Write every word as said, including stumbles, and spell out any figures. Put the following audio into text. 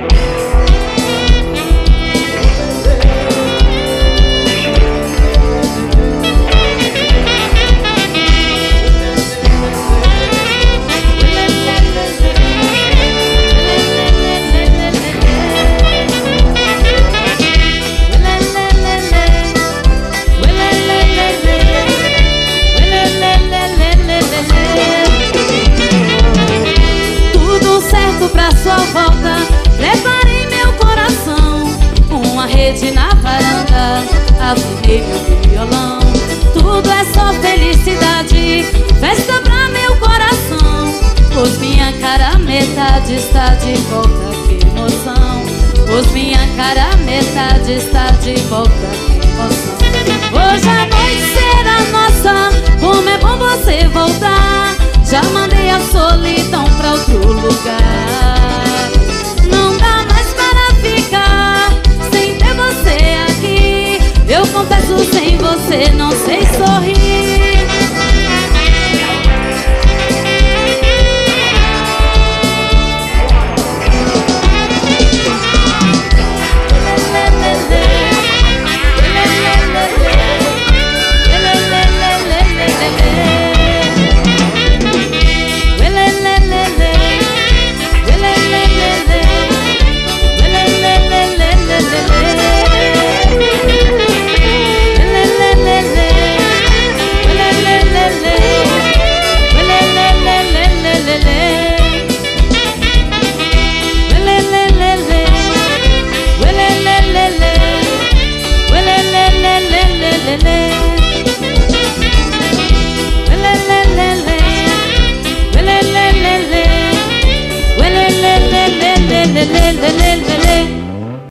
Sua volta, preparei meu coração, uma rede na varanda, afinei meu violão. Tudo é só felicidade, festa pra meu coração. Pois minha cara metade está de volta, que emoção. Pois minha cara metade está de volta, que emoção. Hoje a noite será nossa, como é bom você voltar. Já mandei a solidão pra outro lugar.